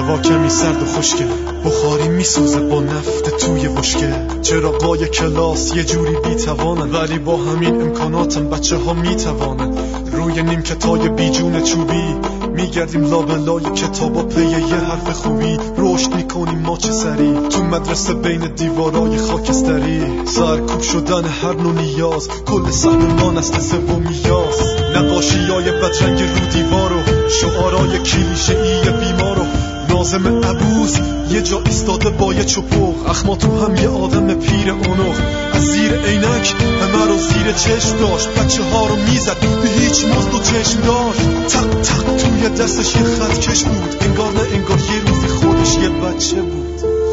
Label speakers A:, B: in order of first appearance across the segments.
A: هوا کمی سرد و خشکه، بخاری میسوزه با نفت توی بشکه. چراغای کلاس یه جوری بی‌توانن، ولی با همین امکاناتم بچه ها میتوانن. روی نیمکتای بیجون چوبی میگردیم لابلای کتابا پی یه حرف خوبی. رشد میکنیم ما چه سری تو مدرسه بین دیوارای خاکستری. سرکوب شدن هر نوع نیاز، کل صحنه ما نسل سومیاز. نقاشیای بدرنگ رو دیوارو، شعارای کلیشه‌ای بیمارو. ناظم عبوس یه جا ایستاده با یه چپق، اخما تو هم یه آدم پیر اونق. از زیر عینک همه رو زیر چشم داشت، بچه ها رو میزد به هیچ مزد و چشم داشت. تق تق توی دستش یه خط کش بود، انگار نه انگار یه روزی خودش یه بچه بود.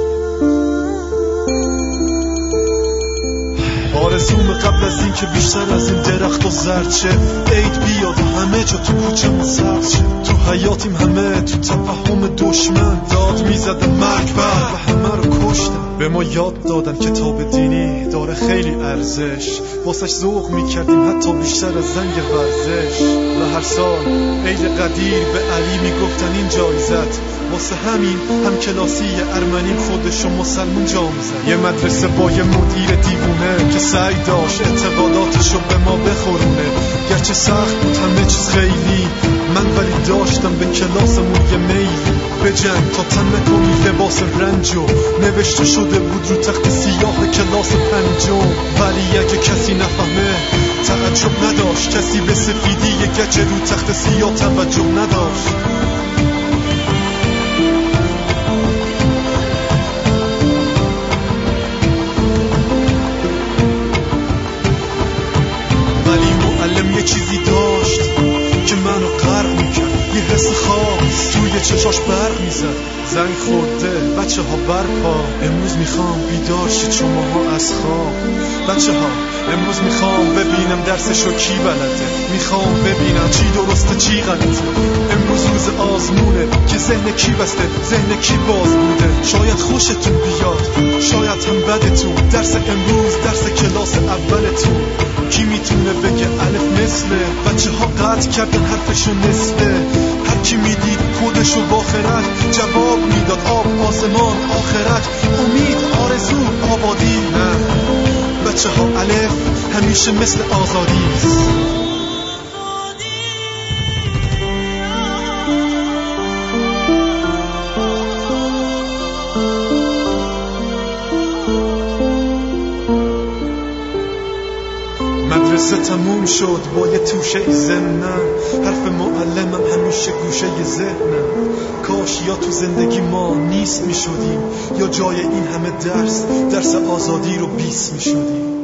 A: آرزوم قبل از این که بیشتر از این درخت و زرچه، عید بیاد و همه جا تو کوچه ما سبز شه. تو حیاتیم همه تو تفاهم دشمن، داد میزدن مرگ بر و همه رو کشتن. به ما یاد دادن کتاب دینی داره خیلی ارزش، واسش ذوق میکردیم حتی بیشتر از زنگ ورزش. و هر سال عید قدیر به علی میگفتن این جایزت، واسه همین هم کلاسی ارمنیم خودشو مسلمون جا میزن. یه مدرسه با یه مدیر دیوونه که سعی داشت اعتقاداتشو به ما بخورونه. گرچه سخت بود همه چیز خیلی، من ولی داشتم به کلاسمون یه میلی. به جنگ تا تن نکنی لباس رنجو، نوشته شده بود رو تخت سیاه کلاس پنجم. ولی اگه کسی نفهمه تعجب نداشت، کسی به سفیدی یه گچه رو تخت سیاه توجه نداشت. یه چیزی داشت که منو غرق میکرد، یه حس خاص توی چشاش برق میزد. زنگ خورده بچه ها برپا، امروز میخوام بیدار شید شماها از خواب. بچه ها امروز میخوام ببینم درسشو کی بلده، میخوام ببینم چی درسته چی غلطه. امروز روز آزمونه که ذهن کی بسته ذهن کی باز بوده. شاید خوشتون بیاد شاید هم بدتون، درس امروز درس کلاس اولتون. کی میتونه بگه الف مثله، بچه ها قطع کردن حرفشو نصفه. هر کی میدید خودشو با خرد جواب میداد، آب آسمان آخرت امید آرزو آبادی. نه بچه ها الف همیشه مثل آزادی است. مدرسه تموم شد با یه توشه ضمنم، حرف معلمم همیشه گوشه ذهنم. کاش یا تو زندگی ما نیست می شدیم، یا جای این همه درس آزادی رو بیست می شدیم.